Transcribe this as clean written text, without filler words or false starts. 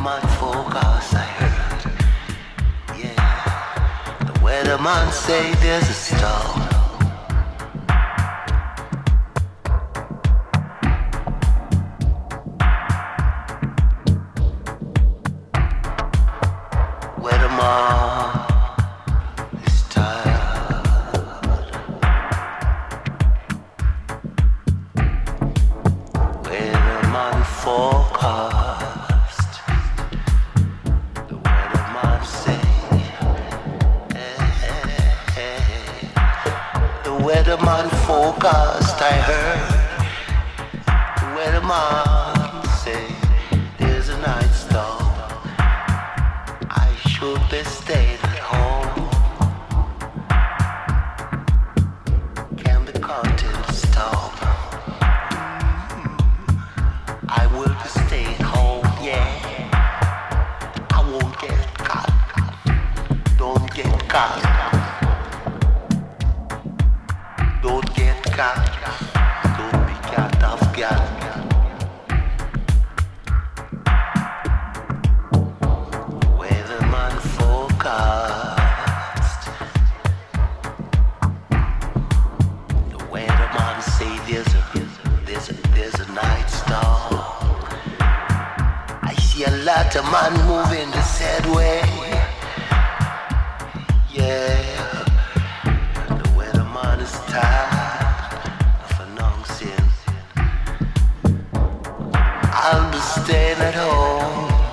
weatherman forecast I heard. Yeah, the weatherman say there's a storm. Weatherman is tired. Weatherman forecast. The weatherman say, the weatherman forecast I heard. The weatherman say there's a night storm. I should be staying at home. Can the curtain stop? I will be staying home, yeah. I won't get caught. Don't get caught. Don't get caught. Don't be caught off guard. Weatherman forecast. The weatherman say there's a night storm. I see a lot of man moving the said way. Yeah, the weatherman is tired of announcing I'll be staying at home.